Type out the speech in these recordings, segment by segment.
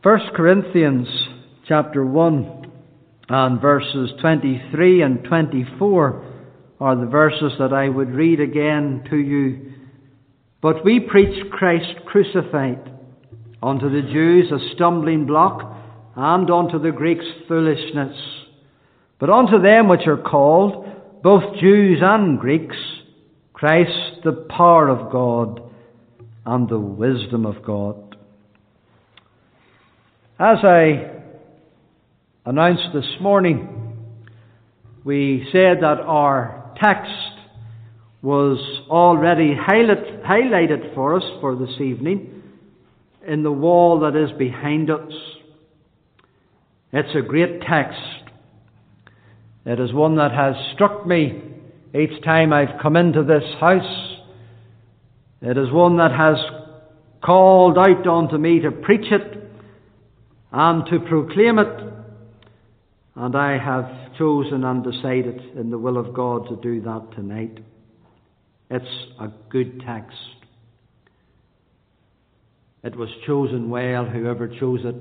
1 Corinthians chapter 1 and verses 23 and 24 are the verses that I would read again to you. But we preach Christ crucified, unto the Jews a stumbling block, and unto the Greeks foolishness. But unto them which are called, both Jews and Greeks, Christ the power of God and the wisdom of God. As I announced this morning, we said that our text was already highlighted for us for this evening in the wall that is behind us. It's a great text. It is one that has struck me each time I've come into this house. It is one that has called out unto me to preach it and to proclaim it. And I have chosen and decided in the will of God to do that tonight. It's a good text. It was chosen well, whoever chose it.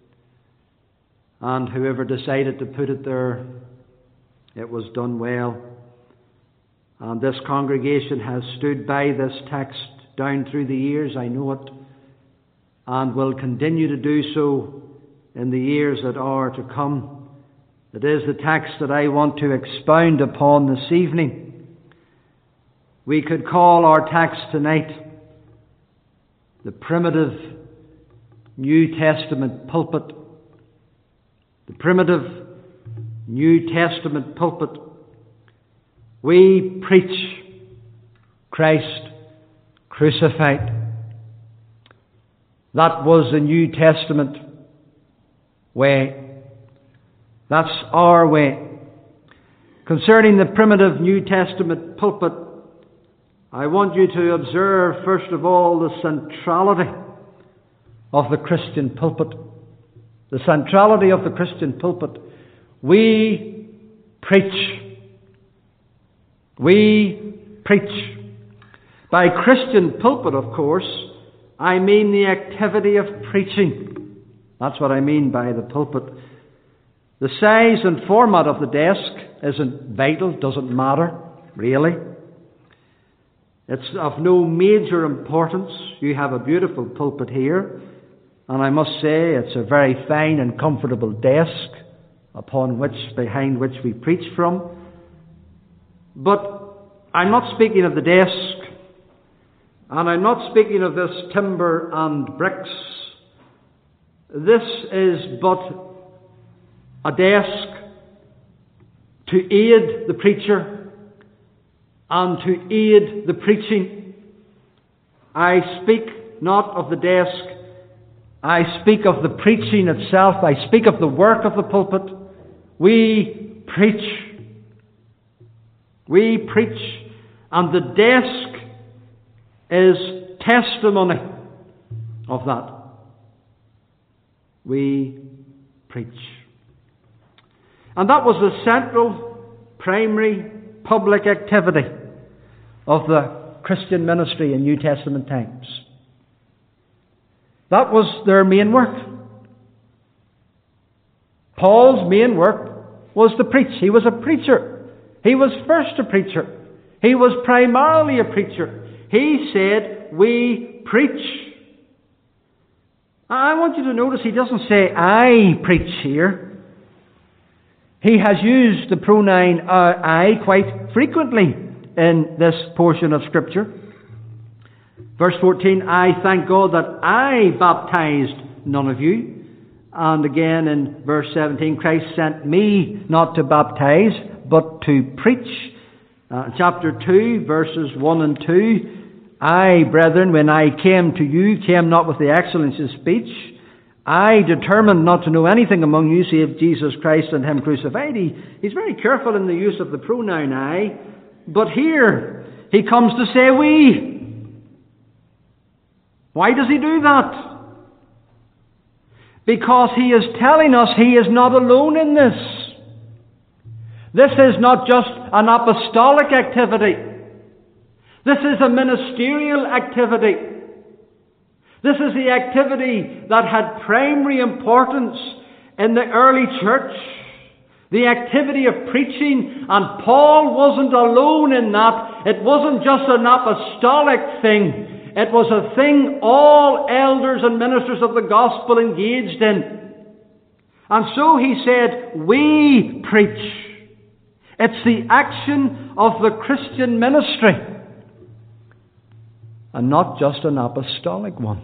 And whoever decided to put it there, it was done well. And this congregation has stood by this text down through the years, I know it, and will continue to do so in the years that are to come. It is the text that I want to expound upon this evening. We could call our text tonight the primitive New Testament pulpit. The primitive New Testament pulpit. We preach Christ crucified. That was the New Testament way. That's our way. Concerning the primitive New Testament pulpit, I want you to observe, first of all, the centrality of the Christian pulpit. The centrality of the Christian pulpit. We preach. We preach. By Christian pulpit, of course, I mean the activity of preaching. That's what I mean by the pulpit. The size and format of the desk isn't vital, doesn't matter, really. It's of no major importance. You have a beautiful pulpit here, and I must say it's a very fine and comfortable desk behind which we preach from. But I'm not speaking of the desk, and I'm not speaking of this timber and bricks. This is but a desk to aid the preacher and to aid the preaching. I speak not of the desk. I speak of the preaching itself. I speak of the work of the pulpit. We preach. We preach. And the desk is testimony of that. We preach. And that was the central, primary, public activity of the Christian ministry in New Testament times. That was their main work. Paul's main work was to preach. He was a preacher. He was first a preacher. He was primarily a preacher. He said, we preach. I want you to notice he doesn't say, I preach here. He has used the pronoun I quite frequently in this portion of Scripture. Verse 14, I thank God that I baptized none of you. And again in verse 17, Christ sent me not to baptize, but to preach. Chapter 2, verses 1 and 2, I, brethren, when I came to you, came not with the excellence of speech. I determined not to know anything among you save Jesus Christ and Him crucified. He's very careful in the use of the pronoun I. But here, he comes to say we. Why does he do that? Because he is telling us he is not alone in this. This is not just an apostolic activity. This is a ministerial activity. This is the activity that had primary importance in the early church. The activity of preaching, and Paul wasn't alone in that. It wasn't just an apostolic thing. It was a thing all elders and ministers of the gospel engaged in. And so he said, we preach. It's the action of the Christian ministry, and not just an apostolic one.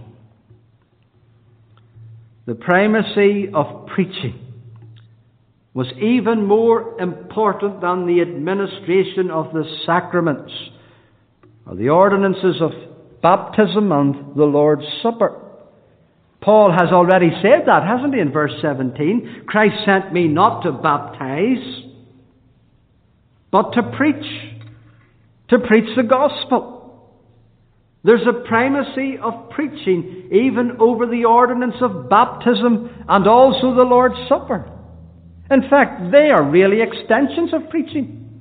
The primacy of preaching was even more important than the administration of the sacraments, or the ordinances of baptism and the Lord's Supper. Paul has already said that, hasn't he, in verse 17? Christ sent me not to baptize, but to preach the gospel. There's a primacy of preaching even over the ordinance of baptism and also the Lord's Supper. In fact, they are really extensions of preaching.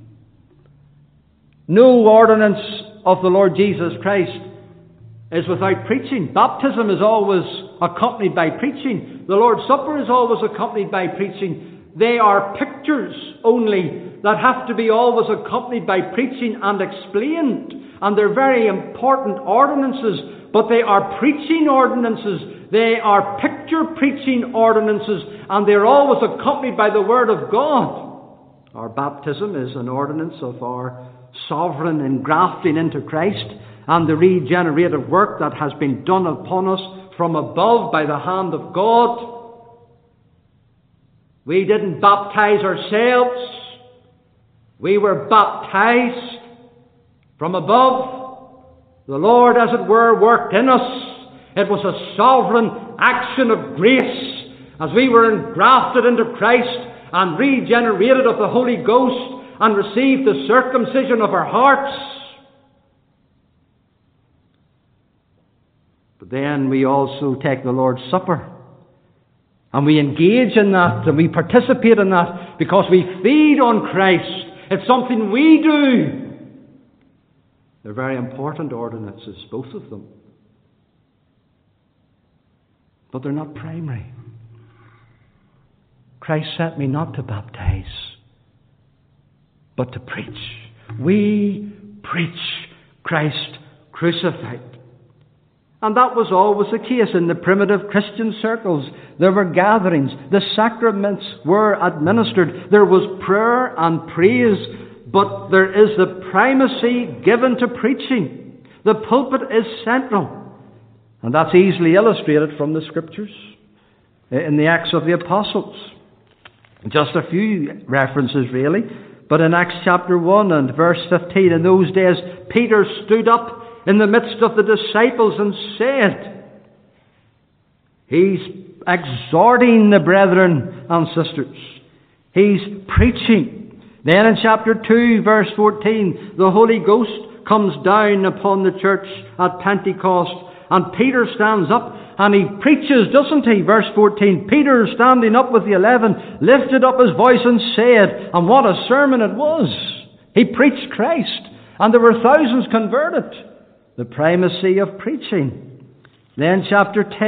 No ordinance of the Lord Jesus Christ is without preaching. Baptism is always accompanied by preaching. The Lord's Supper is always accompanied by preaching. They are pictures only that have to be always accompanied by preaching and explained. And they're very important ordinances, but they are preaching ordinances. They are picture preaching ordinances, and they're always accompanied by the Word of God. Our baptism is an ordinance of our sovereign engrafting into Christ and the regenerative work that has been done upon us from above by the hand of God. We didn't baptize ourselves. We were baptized from above. The Lord, as it were, worked in us. It was a sovereign action of grace as we were engrafted into Christ and regenerated of the Holy Ghost and received the circumcision of our hearts. But then we also take the Lord's Supper, and we engage in that, and we participate in that because we feed on Christ. It's something we do. They're very important ordinances, both of them. But they're not primary. Christ sent me not to baptize, but to preach. We preach Christ crucified. And that was always the case in the primitive Christian circles. There were gatherings. The sacraments were administered. There was prayer and praise. But there is the primacy given to preaching. The pulpit is central. And that's easily illustrated from the Scriptures in the Acts of the Apostles. Just a few references really. But in Acts chapter 1 and verse 15, in those days Peter stood up in the midst of the disciples and said, he's exhorting the brethren and sisters. He's preaching. Then in chapter 2, verse 14, the Holy Ghost comes down upon the church at Pentecost, and Peter stands up and he preaches, doesn't he? Verse 14, Peter, standing up with the 11, lifted up his voice and said, and what a sermon it was. He preached Christ, and there were thousands converted. The primacy of preaching. Then chapter 10.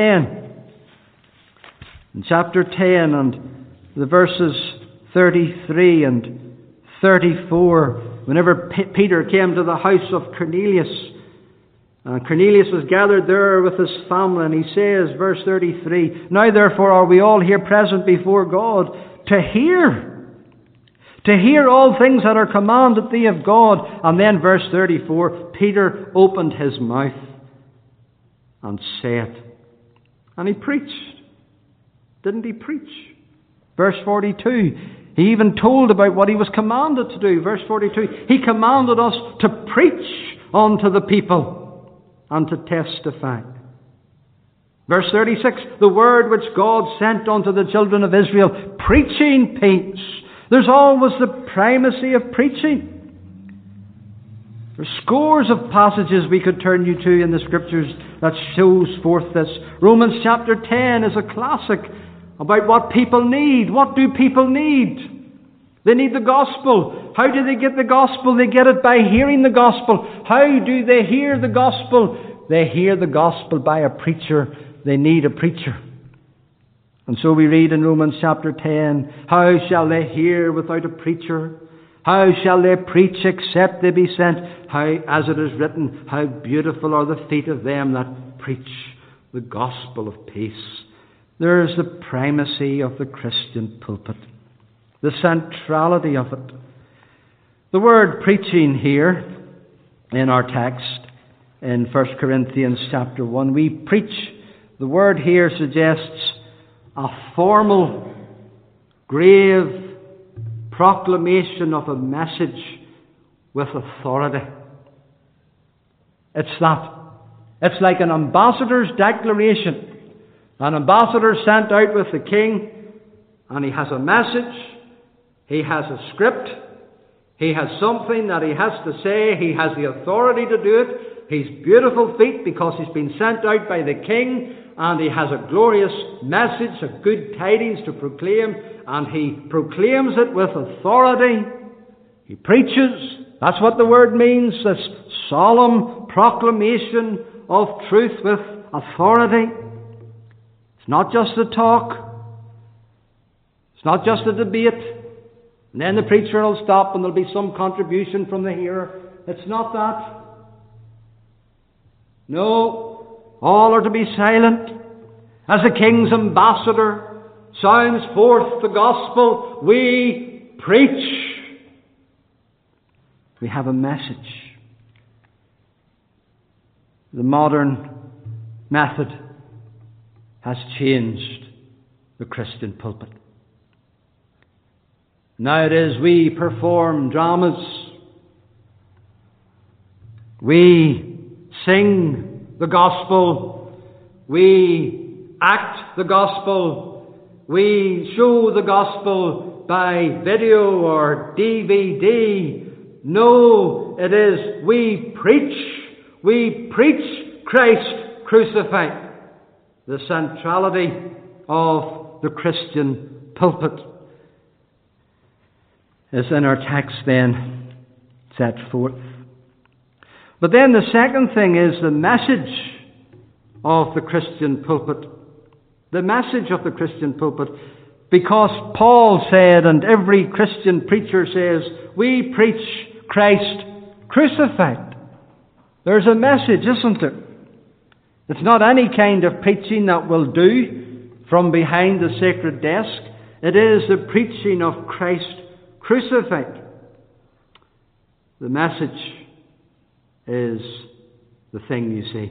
In chapter 10 and the verses 33 and 34, whenever Peter came to the house of Cornelius, Cornelius was gathered there with his family, and he says, verse 33, now therefore are we all here present before God to hear all things that are commanded thee of God. And then verse 34, Peter opened his mouth and said, and he preached. Didn't he preach? Verse 42, he even told about what he was commanded to do. Verse 42, he commanded us to preach unto the people and to testify. Verse 36, the word which God sent unto the children of Israel, preaching peace. There's always the primacy of preaching. There's scores of passages we could turn you to in the Scriptures that shows forth this. Romans chapter 10 is a classic about what people need. What do people need? They need the gospel. How do they get the gospel? They get it by hearing the gospel. How do they hear the gospel? they hear the gospel by a preacher, they need a preacher. And so we read in Romans chapter 10, how shall they hear without a preacher? How shall they preach except they be sent? How, as it is written, how beautiful are the feet of them that preach the gospel of peace. There is the primacy of the Christian pulpit, the centrality of it. The word preaching here in our text in 1 Corinthians chapter 1, we preach. The word here suggests a formal, grave proclamation of a message with authority. It's that. It's like an ambassador's declaration. An ambassador sent out with the king, and he has a message, he has a script, he has something that he has to say, he has the authority to do it. He's beautiful feet because he's been sent out by the king, and he has a glorious message of good tidings to proclaim, and he proclaims it with authority. He preaches. That's what the word means, this solemn proclamation of truth with authority. It's not just a talk. It's not just a debate. And then the preacher will stop and there'll be some contribution from the hearer. It's not that. No, all are to be silent. As the king's ambassador sounds forth the gospel, we preach. We have a message. The modern method has changed the Christian pulpit. Nowadays we perform dramas. We sing the gospel. We act the gospel. We show the gospel by video or DVD. No, it is we preach. We preach Christ crucified. The centrality of the Christian pulpit is in our text then set forth. But then the second thing is the message of the Christian pulpit. The message of the Christian pulpit. Because Paul said, and every Christian preacher says, we preach Christ crucified. There's a message, isn't there? It's not any kind of preaching that will do from behind the sacred desk. It is the preaching of Christ crucified. The message is the thing you see.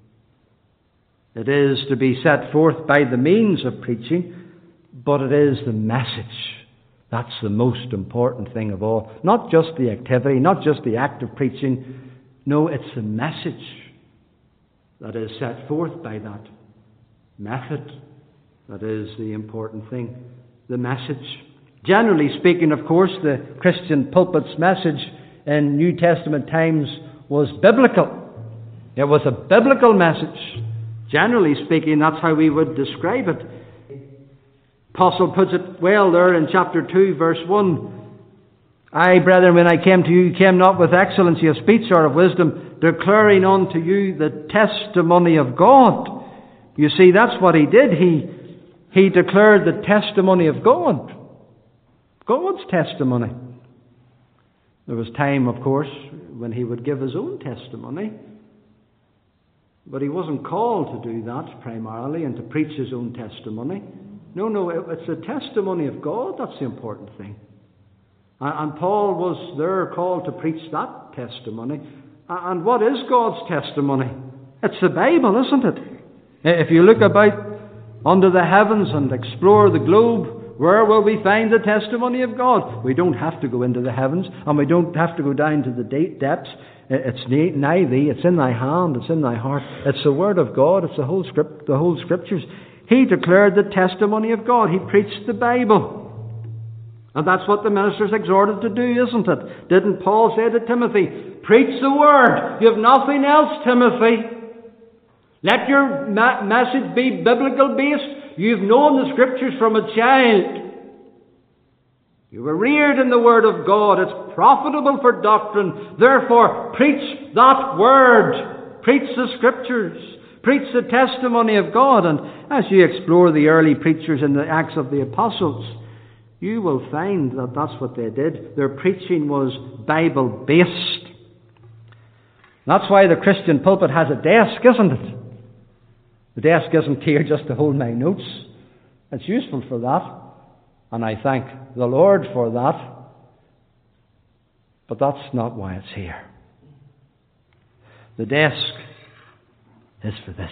It is to be set forth by the means of preaching, but it is the message. That's the most important thing of all. Not just the activity, not just the act of preaching. No, it's the message that is set forth by that method. That is the important thing. The message. Generally speaking, of course, the Christian pulpit's message in New Testament times was biblical. It was a biblical message. Generally speaking, that's how we would describe it. Apostle puts it well there in chapter 2, verse 1. I, brethren, when I came to you, came not with excellency of speech or of wisdom, declaring unto you the testimony of God. You see, that's what he did. He declared the testimony of God. God's testimony. There was time, of course, when he would give his own testimony. But he wasn't called to do that primarily and to preach his own testimony. No, it's the testimony of God that's the important thing. And Paul was there called to preach that testimony. And what is God's testimony? It's the Bible, isn't it? If you look about under the heavens and explore the globe, where will we find the testimony of God? We don't have to go into the heavens, and we don't have to go down to the depths. It's nigh thee, it's in thy hand, it's in thy heart. It's the Word of God, it's the whole Scriptures. He declared the testimony of God. He preached the Bible. And that's what the minister's exhorted to do, isn't it? Didn't Paul say to Timothy, preach the Word. You have nothing else, Timothy. Let your message be biblical based. You've known the Scriptures from a child. You were reared in the Word of God. It's profitable for doctrine. Therefore, preach that Word. Preach the Scriptures. Preach the testimony of God. And as you explore the early preachers in the Acts of the Apostles, you will find that that's what they did. Their preaching was Bible-based. That's why the Christian pulpit has a desk, isn't it? The desk isn't here just to hold my notes. It's useful for that. And I thank the Lord for that. But that's not why it's here. The desk is for this.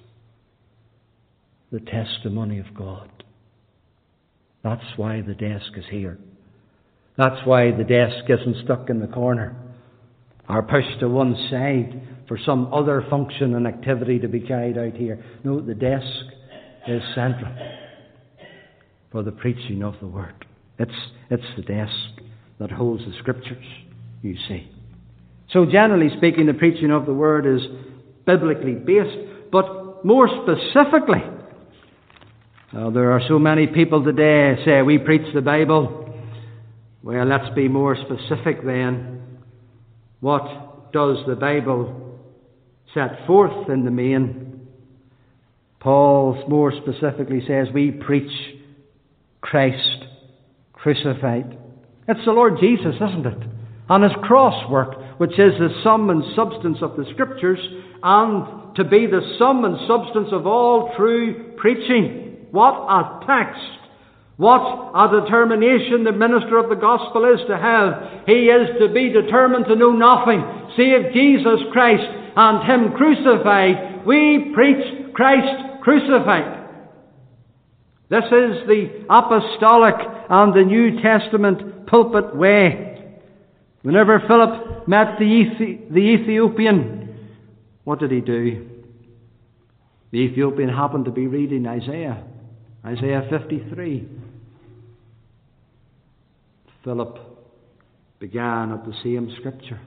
The testimony of God. That's why the desk is here. That's why the desk isn't stuck in the corner or pushed to one side for some other function and activity to be carried out here. No, the desk is central for the preaching of the Word. It's the desk that holds the Scriptures, you see. So generally speaking, the preaching of the Word is biblically based, but more specifically, there are so many people today say, we preach the Bible. Well, let's be more specific then. What does the Bible set forth in the main? Paul more specifically says, we preach Christ crucified. It's the Lord Jesus, isn't it? And His cross work, which is the sum and substance of the Scriptures, and to be the sum and substance of all true preaching. What a text! What a determination the minister of the gospel is to have. He is to be determined to know nothing save Jesus Christ and Him crucified. We preach Christ crucified. This is the apostolic and the New Testament pulpit way. Whenever Philip met the Ethiopian, what did he do? The Ethiopian happened to be reading Isaiah 53. Philip began at the same Scripture.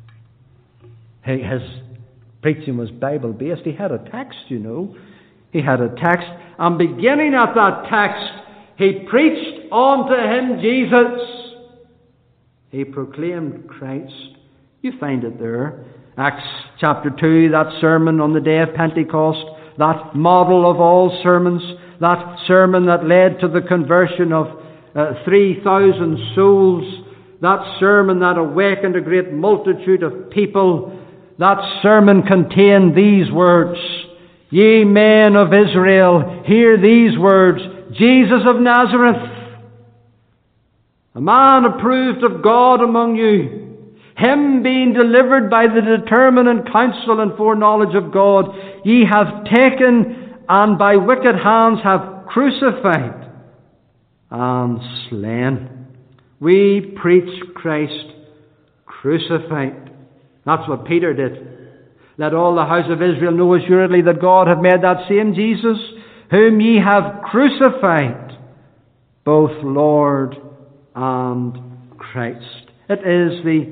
His preaching was Bible-based. He had a text, you know. He had a text. And beginning at that text, he preached unto him Jesus. He proclaimed Christ. You find it there. Acts chapter 2, that sermon on the day of Pentecost, that model of all sermons, that sermon that led to the conversion of 3,000 souls, that sermon that awakened a great multitude of people, that sermon contained these words, Ye men of Israel, hear these words, Jesus of Nazareth, a man approved of God among you, Him being delivered by the determinate counsel and foreknowledge of God, ye have taken and by wicked hands have crucified and slain. We preach Christ crucified. That's what Peter did. Let all the house of Israel know assuredly that God hath made that same Jesus, whom ye have crucified, both Lord and Christ. It is the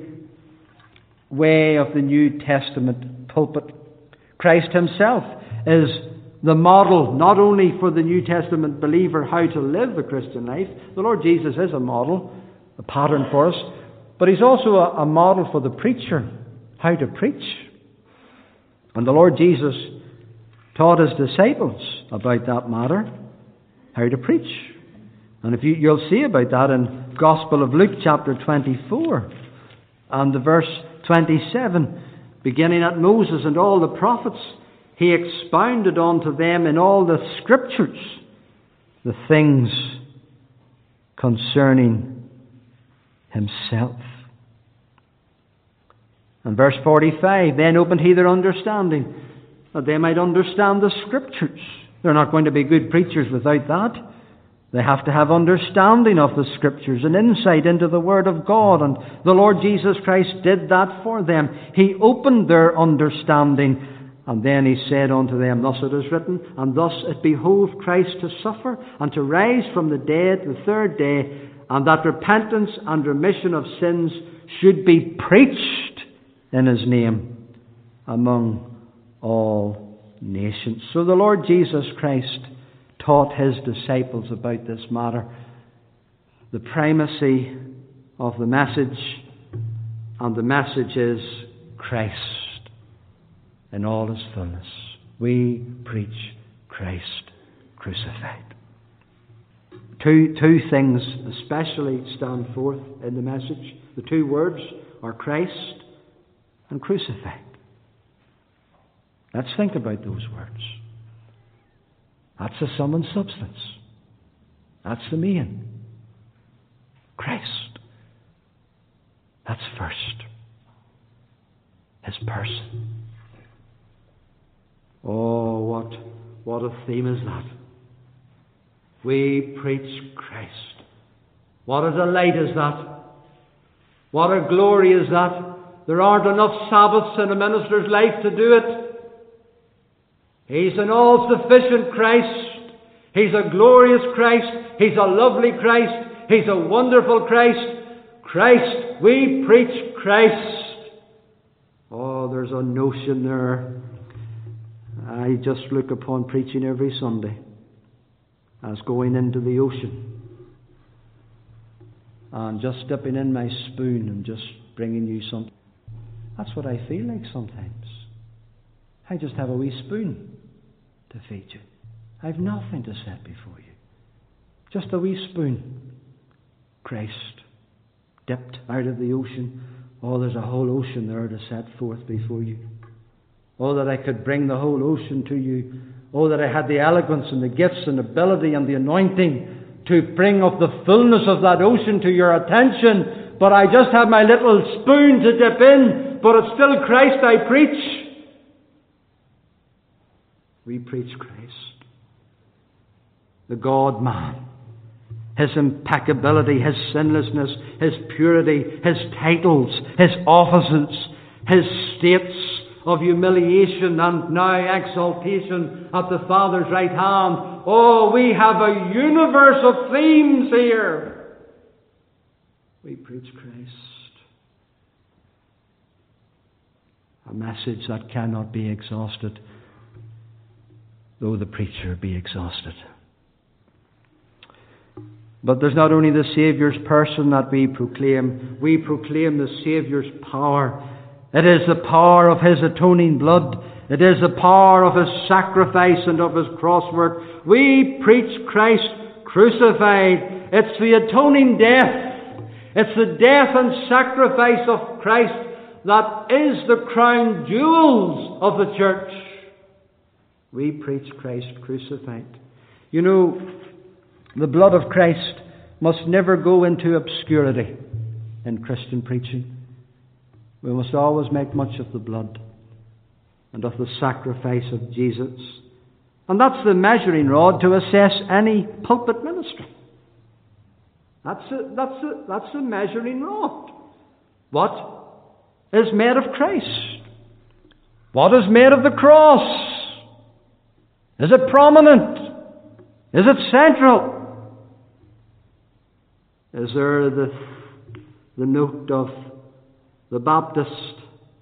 way of the New Testament pulpit. Christ Himself is the model, not only for the New Testament believer how to live the Christian life. The Lord Jesus is a model, a pattern for us, but He's also a model for the preacher, how to preach. And the Lord Jesus taught His disciples about that matter, how to preach. And you'll see about that in Gospel of Luke chapter 24 and the verse 27, beginning at Moses and all the prophets, He expounded unto them in all the Scriptures the things concerning Himself. And verse 45, then opened He their understanding, that they might understand the Scriptures. They're not going to be good preachers without that. They have to have understanding of the Scriptures and insight into the Word of God. And the Lord Jesus Christ did that for them. He opened their understanding. And then He said unto them, thus it is written, and thus it behoved Christ to suffer and to rise from the dead the third day, and that repentance and remission of sins should be preached in His name among all nations. So the Lord Jesus Christ taught His disciples about this matter. The primacy of the message, and the message is Christ. in all his fullness. We preach Christ crucified. Two things especially stand forth in the message. The two words are Christ and crucified. Let's think about those words. That's the sum and substance. That's the main. Christ. That's first. His person. Oh, what a theme is that. We preach Christ. What a delight is that. What a glory is that. There aren't enough Sabbaths in a minister's life to do it. He's an all-sufficient Christ. He's a glorious Christ. He's a lovely Christ. He's a wonderful Christ. Christ. We preach Christ. Oh, there's a notion there. I just look upon preaching every Sunday as going into the ocean and just dipping in my spoon and just bringing you something. That's what I feel like sometimes. I just have a wee spoon to feed you. I've nothing to set before you. Just a wee spoon. Christ, dipped out of the ocean. Oh, there's a whole ocean there to set forth before you. Oh, that I could bring the whole ocean to you. Oh, that I had the eloquence and the gifts and ability and the anointing to bring of the fullness of that ocean to your attention. But I just have my little spoon to dip in. But it's still Christ I preach. We preach Christ. The God-man. His impeccability, His sinlessness, His purity, His titles, His offices, His states of humiliation and now exaltation at the Father's right hand. Oh, we have a universe of themes here. We preach Christ. A message that cannot be exhausted, though the preacher be exhausted. But there's not only the Saviour's person that we proclaim the Saviour's power. It is the power of His atoning blood. It is the power of His sacrifice and of His cross work. We preach Christ crucified. It's the atoning death. It's the death and sacrifice of Christ that is the crown jewels of the church. We preach Christ crucified. You know, the blood of Christ must never go into obscurity in Christian preaching. We must always make much of the blood and of the sacrifice of Jesus. And that's the measuring rod to assess any pulpit ministry. That's the measuring rod. What is made of Christ? What is made of the cross? Is it prominent? Is it central? Is there the note of the Baptist,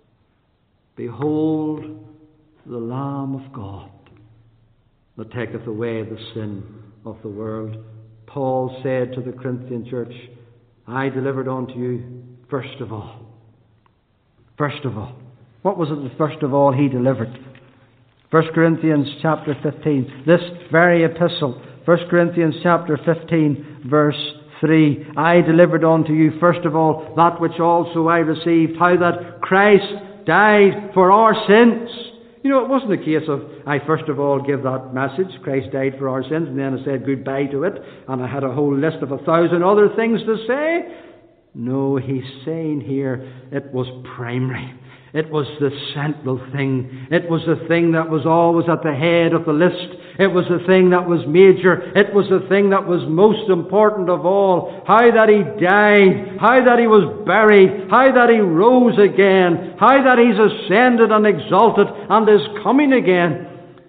behold the Lamb of God that taketh away the sin of the world. Paul said to the Corinthian church, I delivered unto you first of all. First of all. What was it that first of all he delivered? 1 Corinthians chapter 15. This very epistle. 1 Corinthians chapter 15 verse 3. I delivered unto you first of all that which also I received, how that Christ died for our sins. You know, it wasn't a case of, I first of all give that message, Christ died for our sins, and then I said goodbye to it, and I had a whole list of 1,000 other things to say. No, he's saying here, it was primary. It was the central thing. It was the thing that was always at the head of the list. It was the thing that was major. It was the thing that was most important of all. How that He died. How that He was buried. How that He rose again. How that He's ascended and exalted and is coming again.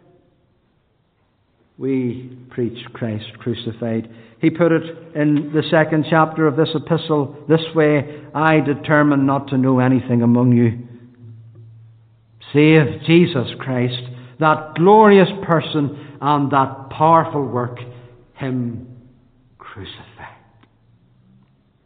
We preach Christ crucified. He put it in the second chapter of this epistle this way, I determined not to know anything among you save Jesus Christ, that glorious person and that powerful work, Him crucified.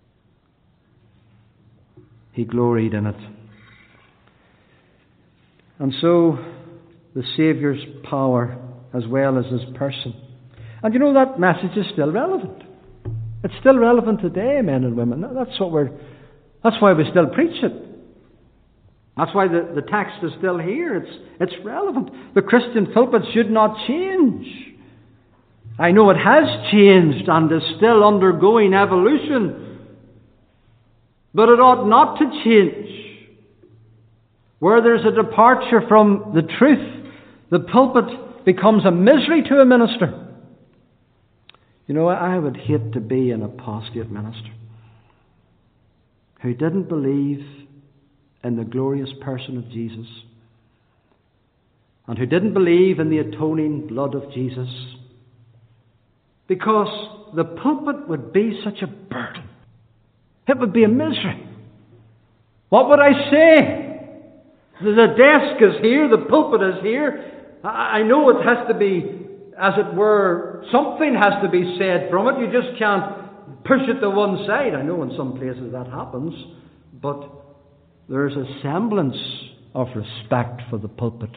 He gloried in it. And so, the Saviour's power as well as His person. And you know, that message is still relevant. It's still relevant today, men and women. That's why we still preach it. That's why the text is still here. It's relevant. The Christian pulpit should not change. I know it has changed and is still undergoing evolution. But it ought not to change. Where there's a departure from the truth, the pulpit becomes a misery to a minister. You know, I would hate to be an apostate minister who didn't believe in the glorious person of Jesus and who didn't believe in the atoning blood of Jesus, because the pulpit would be such a burden. It would be a misery. What would I say? The desk is here, the pulpit is here. I know it has to be, as it were, something has to be said from it. You just can't push it to one side. I know in some places that happens, but there's a semblance of respect for the pulpit.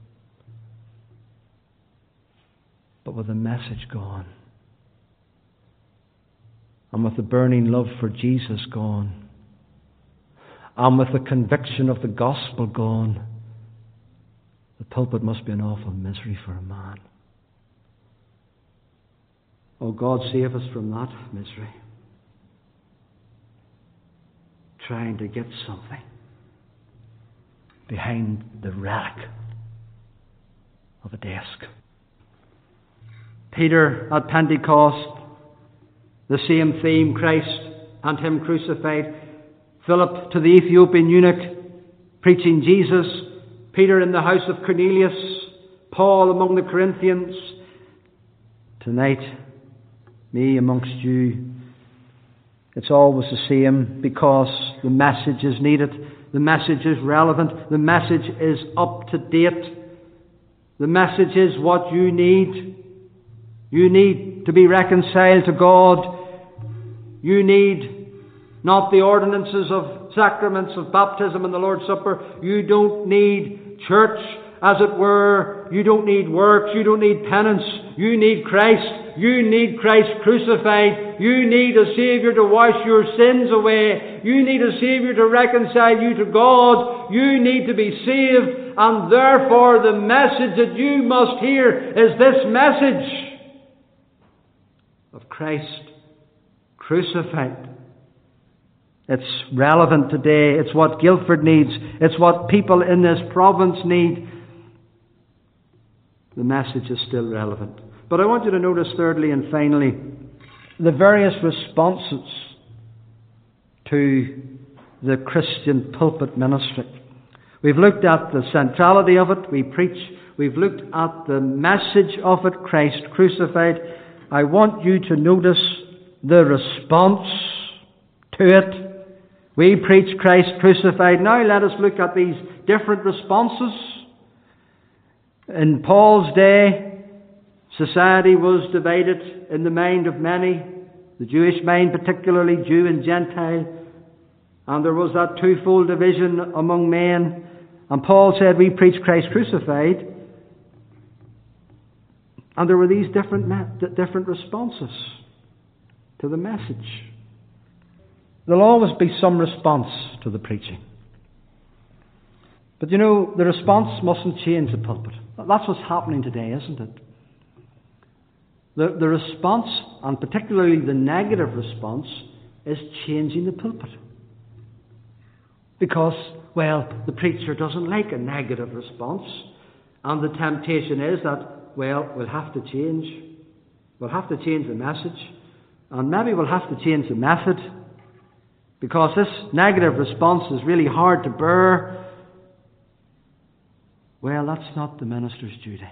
But with the message gone, and with the burning love for Jesus gone, and with the conviction of the gospel gone, the pulpit must be an awful misery for a man. Oh, God, save us from that misery. Trying to get something behind the relic of a desk. Peter at Pentecost, the same theme, Christ and Him crucified. Philip to the Ethiopian eunuch, preaching Jesus. Peter in the house of Cornelius. Paul among the Corinthians. Tonight, me amongst you. It's always the same, because the message is needed. The message is relevant. The message is up to date. The message is what you need. You need to be reconciled to God. You need not the ordinances of sacraments of baptism and the Lord's Supper. You don't need church, as it were. You don't need works. You don't need penance. You need Christ. You need Christ crucified. You need a Saviour to wash your sins away. You need a Saviour to reconcile you to God. You need to be saved. And therefore the message that you must hear is this message of Christ crucified. It's relevant today. It's what Guildford needs. It's what people in this province need. The message is still relevant. But I want you to notice thirdly and finally the various responses to the Christian pulpit ministry. We've looked at the centrality of it. We preach. We've looked at the message of it, Christ crucified. I want you to notice the response to it. We preach Christ crucified. Now let us look at these different responses. In Paul's day, society was divided in the mind of many, the Jewish mind particularly, Jew and Gentile, and there was that twofold division among men. And Paul said, we preach Christ crucified. And there were these different responses to the message. There'll always be some response to the preaching. But you know, the response mustn't change the pulpit. That's what's happening today, isn't it? The response, and particularly the negative response, is changing the pulpit. Because, well, the preacher doesn't like a negative response. And the temptation is that, well, we'll have to change. We'll have to change the message. And maybe we'll have to change the method. Because this negative response is really hard to bear. Well, that's not the minister's duty.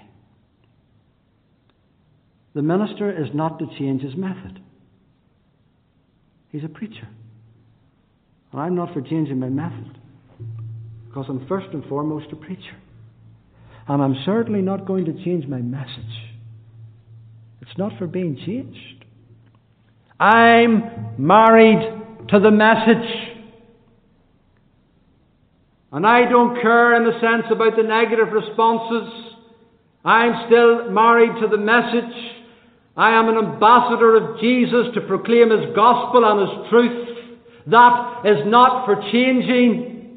The minister is not to change his method. He's a preacher. And I'm not for changing my method. Because I'm first and foremost a preacher. And I'm certainly not going to change my message. It's not for being changed. I'm married to the message. And I don't care in the sense about the negative responses. I'm still married to the message. I am an ambassador of Jesus to proclaim His gospel and His truth. That is not for changing.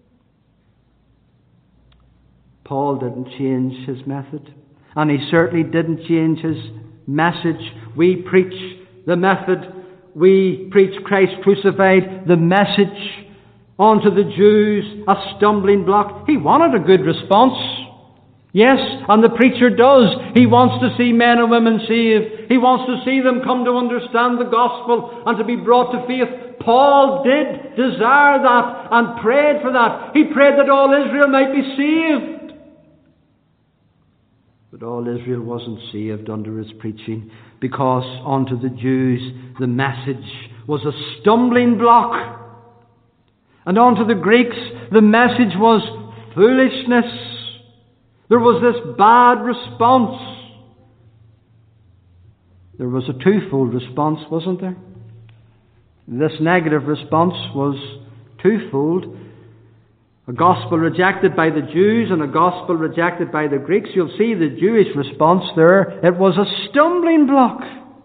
Paul didn't change his method. And he certainly didn't change his message. We preach the method. We preach Christ crucified, the message, unto the Jews, a stumbling block. He wanted a good response. Yes, and the preacher does. He wants to see men and women saved. He wants to see them come to understand the gospel and to be brought to faith. Paul did desire that and prayed for that. He prayed that all Israel might be saved. But all Israel wasn't saved under his preaching, because unto the Jews the message was a stumbling block. And unto the Greeks the message was foolishness. There was this bad response. There was a twofold response, wasn't there? This negative response was twofold. A gospel rejected by the Jews and a gospel rejected by the Greeks. You'll see the Jewish response there. It was a stumbling block.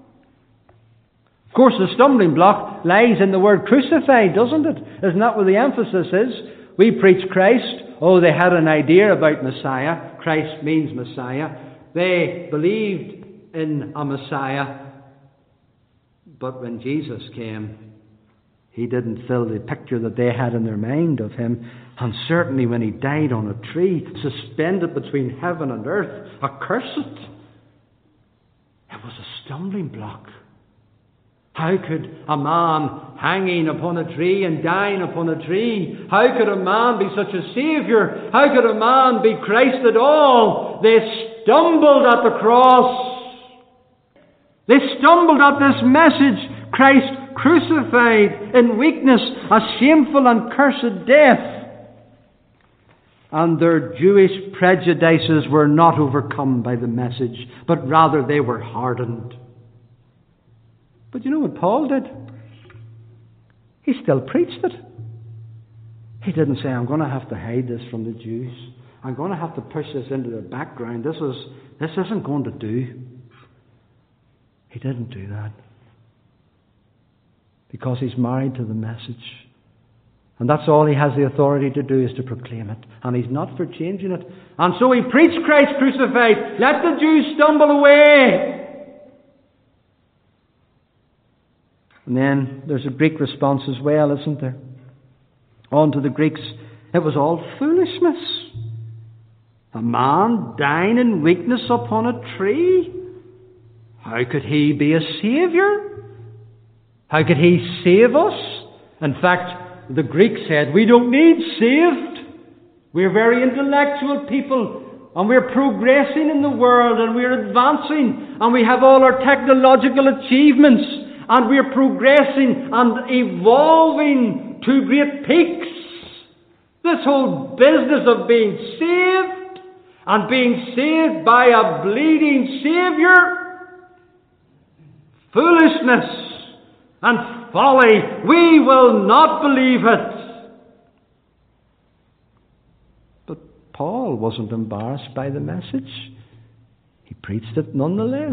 Of course, the stumbling block lies in the word crucified, doesn't it? Isn't that where the emphasis is? We preach Christ. Oh, they had an idea about Messiah. Christ means Messiah. They believed in a Messiah. But when Jesus came, He didn't fill the picture that they had in their mind of Him. And certainly when He died on a tree, suspended between heaven and earth, accursed, it was a stumbling block. How could a man hanging upon a tree and dying upon a tree, how could a man be such a Saviour? How could a man be Christ at all? They stumbled at the cross. They stumbled at this message, Christ crucified in weakness, a shameful and cursed death. And their Jewish prejudices were not overcome by the message, but rather they were hardened. But you know what Paul did? He still preached it. He didn't say, I'm going to have to hide this from the Jews. I'm going to have to push this into the background. This isn't going to do. He didn't do that. Because he's married to the message. And that's all he has the authority to do, is to proclaim it. And he's not for changing it. And so he preached Christ crucified. Let the Jews stumble away. And then there's a Greek response as well, isn't there? On to the Greeks, it was all foolishness. A man dying in weakness upon a tree? How could he be a Saviour? How could he save us? In fact, the Greeks said, we don't need saved. We're very intellectual people, and we're progressing in the world, and we're advancing, and we have all our technological achievements, and we're progressing and evolving to great peaks. This whole business of being saved and being saved by a bleeding Saviour, foolishness and folly. We will not believe it. But Paul wasn't embarrassed by the message. He preached it nonetheless.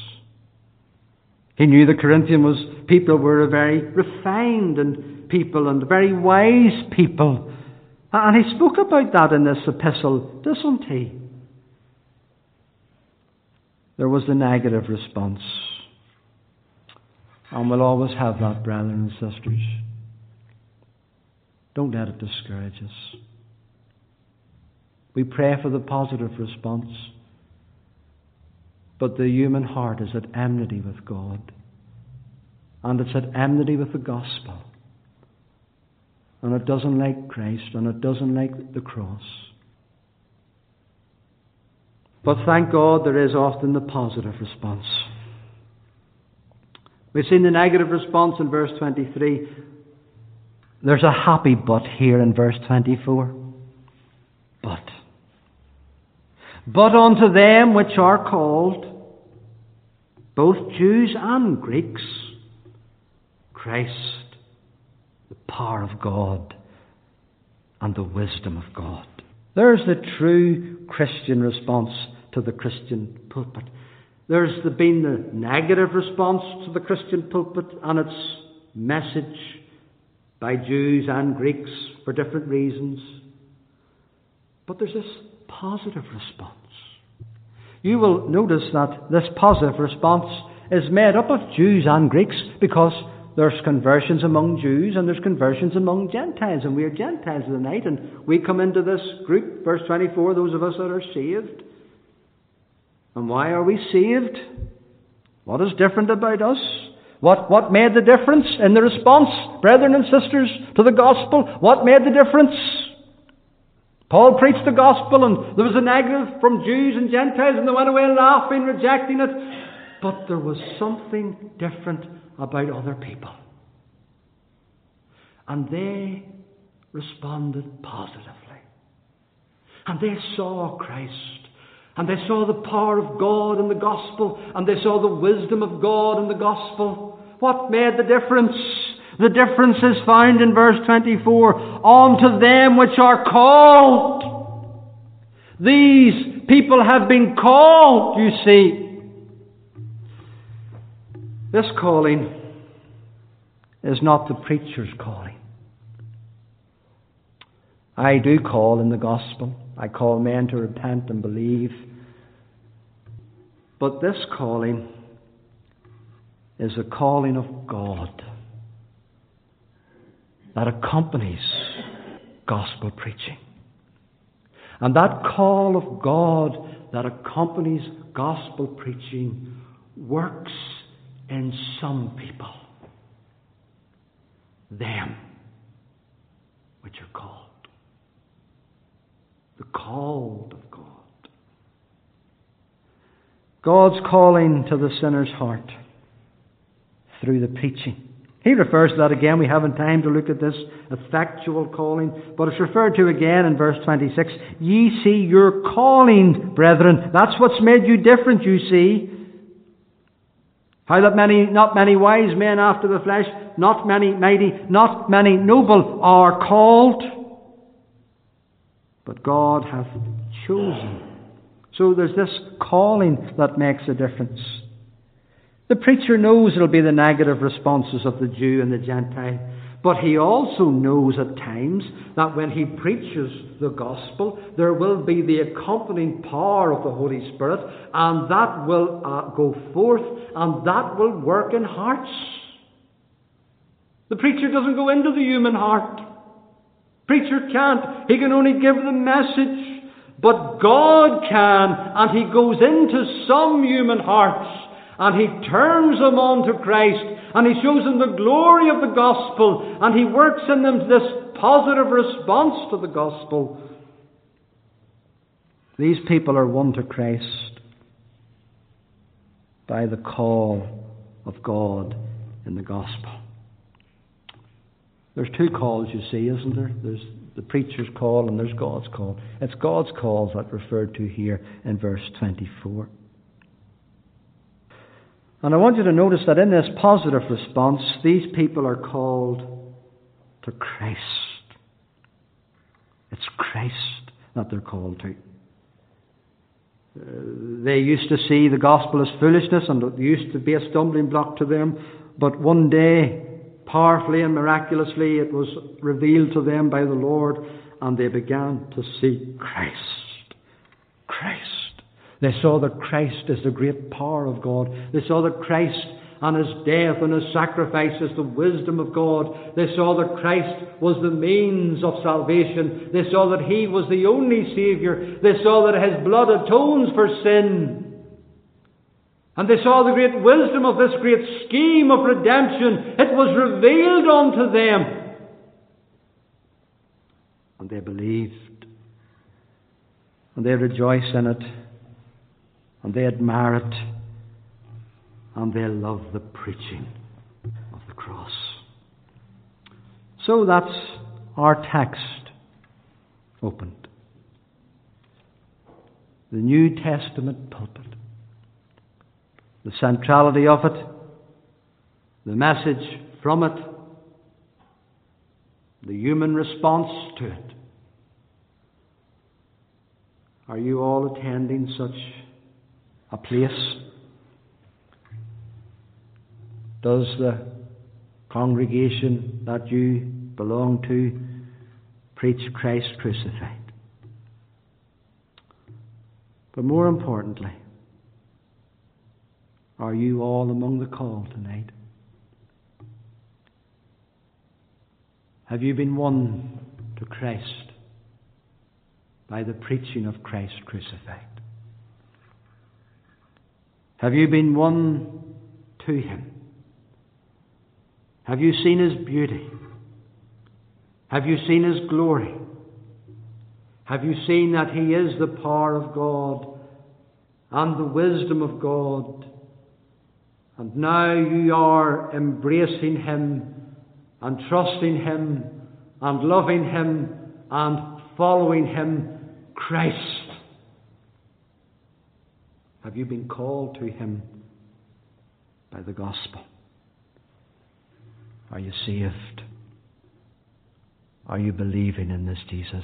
He knew the Corinthian people were a very refined people and very wise people. And he spoke about that in this epistle, doesn't he? There was the negative response. And we'll always have that, brethren and sisters. Don't let it discourage us. We pray for the positive response. But the human heart is at enmity with God. And it's at enmity with the gospel. And it doesn't like Christ, and it doesn't like the cross. But thank God there is often the positive response. We've seen the negative response in verse 23. There's a happy but here in verse 24. But unto them which are called, both Jews and Greeks, Christ, the power of God and the wisdom of God. There's the true Christian response to the Christian pulpit. There's been the negative response to the Christian pulpit and its message by Jews and Greeks for different reasons. But there's this positive response. You will notice that this positive response is made up of Jews and Greeks, because there's conversions among Jews and there's conversions among Gentiles, and we are Gentiles tonight, and we come into this group, verse 24, those of us that are saved. And why are we saved? What is different about us? What made the difference in the response, brethren and sisters, to the gospel? What made the difference? Paul preached the gospel, and there was a negative from Jews and Gentiles, and they went away laughing, rejecting it. But there was something different about other people. And they responded positively. And they saw Christ. And they saw the power of God in the gospel. And they saw the wisdom of God in the gospel. What made the difference? The difference is found in verse 24. Unto them which are called. These people have been called, you see. This calling is not the preacher's calling. I do call in the gospel. I call men to repent and believe. But this calling is a calling of God that accompanies gospel preaching. And that call of God that accompanies gospel preaching works in some people. Them which are called. The called of God. God's calling to the sinner's heart through the preaching. He refers to that again. We haven't time to look at this effectual calling, but it's referred to again in verse 26. Ye see your calling, brethren. That's what's made you different, you see. How that not many wise men after the flesh, not many mighty, not many noble are called, but God hath chosen. So there's this calling that makes a difference. The preacher knows it'll be the negative responses of the Jew and the Gentile, but he also knows at times that when he preaches the gospel, there will be the accompanying power of the Holy Spirit, and that will go forth, and that will work in hearts. The preacher doesn't go into the human heart. Preacher can't. He can only give the message. But God can, and He goes into some human hearts, and He turns them on to Christ, and He shows them the glory of the gospel, and He works in them this positive response to the gospel. These people are won to Christ by the call of God in the gospel. There's two calls, you see, isn't there? There's the preacher's call and there's God's call. It's God's call that's referred to here in verse 24. And I want you to notice that in this positive response, these people are called to Christ. It's Christ that they're called to. They used to see the gospel as foolishness, and it used to be a stumbling block to them. But one day, powerfully and miraculously, it was revealed to them by the Lord, and they began to see Christ. Christ. They saw that Christ is the great power of God. They saw that Christ and His death and His sacrifice is the wisdom of God. They saw that Christ was the means of salvation. They saw that He was the only Saviour. They saw that His blood atones for sin. And they saw the great wisdom of this great scheme of redemption. It was revealed unto them. And they believed. And they rejoice in it. And they admire it. And they love the preaching of the cross. So that's our text opened. The New Testament pulpit. The centrality of it, the message from it, the human response to it, Are you all attending such a place? Does the congregation that you belong to preach Christ crucified? But more importantly, are you all among the called tonight? Have you been won to Christ by the preaching of Christ crucified? Have you been won to Him? Have you seen His beauty? Have you seen His glory? Have you seen that He is the power of God and the wisdom of God? And now you are embracing Him and trusting Him and loving Him and following Him, Christ. Have you been called to Him by the gospel? Are you saved? Are you believing in this Jesus?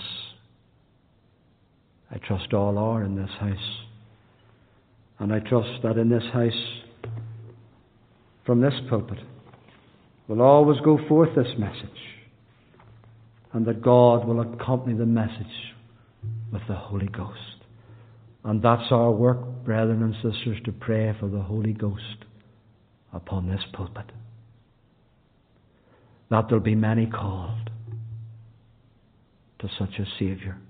I trust all are in this house. And I trust that in this house, from this pulpit, will always go forth this message, and that God will accompany the message with the Holy Ghost. And that's our work, brethren and sisters, to pray for the Holy Ghost upon this pulpit, that there'll be many called to such a Saviour